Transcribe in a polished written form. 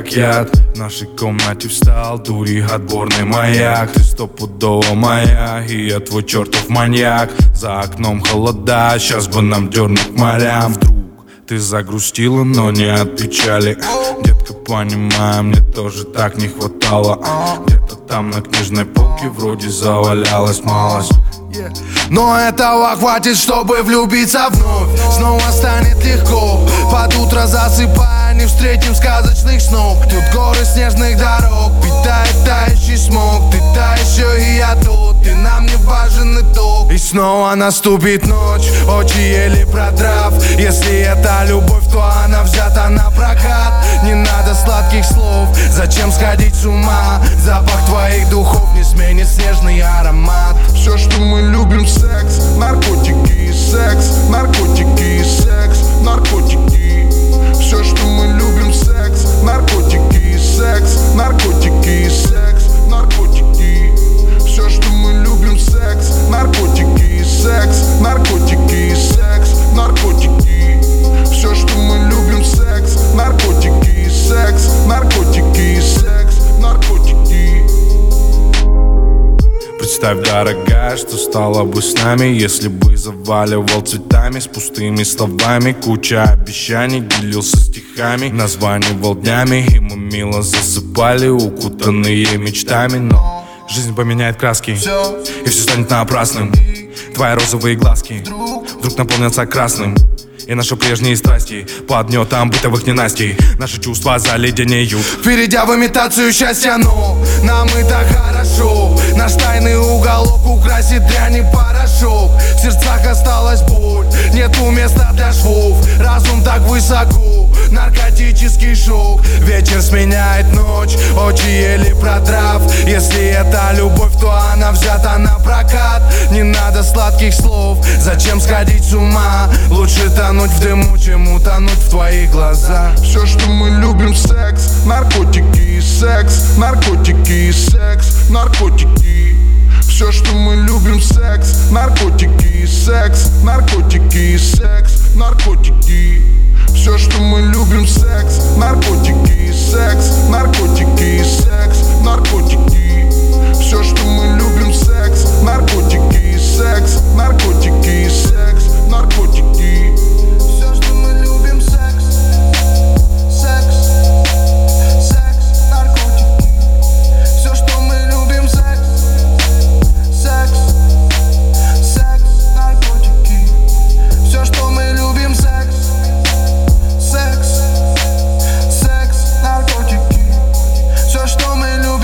как яд. В нашей комнате встал дури отборный маяк. Ты стопудово моя, и я твой чертов маньяк. За окном холода, сейчас бы нам дернуть морям. Вдруг ты загрустила, но не от печали. Детка, понимаю, мне тоже так не хватало. Где-то там на книжной полке вроде завалялась малость. Но этого хватит, чтобы влюбиться вновь. Снова станет легко. Под утро засыпая, не встретим сказочных снов. Тут горы снежных дорог, питает тающий смог. Ты та еще и я тут, и нам не важен итог. И снова наступит ночь, очи еле продрав. Если это любовь, то она взята на прокат. Не надо сладких слов, зачем сходить с ума? Запах твоих духов не сменит снежный аромат. Все, что мы любим, секс, наркотики и секс, наркотики и секс, наркотики. Все, что мы любим, секс, наркотики и секс, наркотики и секс, наркотики. Все, что мы любим, секс, наркотики и секс, наркотики и секс, наркотики. Все, что мы любим, секс, наркотики и секс, наркотики и секс, наркотики. Представь, дорогая, что стало бы с нами, если бы заваливал цветами с пустыми словами. Куча обещаний, делился стихами, названивал днями, и мы мило засыпали, укутанные мечтами. Но жизнь поменяет краски, и все станет напрасным. Твои розовые глазки вдруг наполнятся красным. И наши прежние страсти под гнетом бытовых ненастий наши чувства заледенеют, перейдя в имитацию счастья. Но нам и так хорошо. Наш тайный уголок украсит дрянь и порошок. В сердцах осталась боль, нету места для швов. Разум так высоко, наркотический шок. Вечер сменяет ночь, очи еле продрав. Если это любовь, то она взята на прокат. Не надо сладких слов, зачем сходить с ума? Лучше тонуть в дыму, чем утонуть в твоих глазах. Все, что мы любим, секс, наркотики и секс, наркотики и секс, наркотики. Все, что мы любим, секс, наркотики и секс, наркотики и секс, наркотики. Все, что мы любим, секс, наркотики и секс, наркотики и секс, наркотики. Все, что мы любим, секс, наркотики и секс, наркотики и секс, наркотики. Все, что мы любим, секс, секс, секс, наркотики. Все, что мы любим, секс, секс, секс, наркотики. Все, что мы любим, секс, секс, секс, наркотики. Все, что мы любим.